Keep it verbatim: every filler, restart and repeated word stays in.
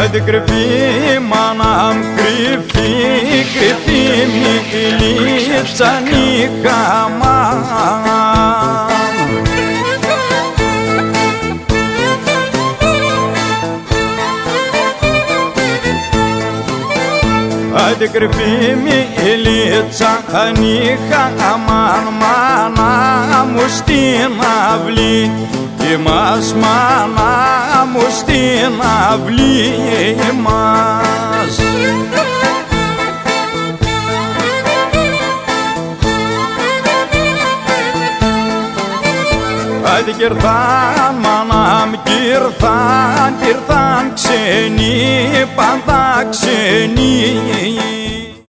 Άιντε κρυφή μάνα μ, κρυφή, κρυφή μικρυλίτσα νύχαμα. Άιντε κρυφή μικρυλίτσα νύχαμα, μάνα μου στην αυλή. Μας μάνα μου στην αυλή μας. Άιντε κι ήρθαν μάνα μ, κι ήρθαν, κι ήρθαν ξένοι, πάντα ξένοι.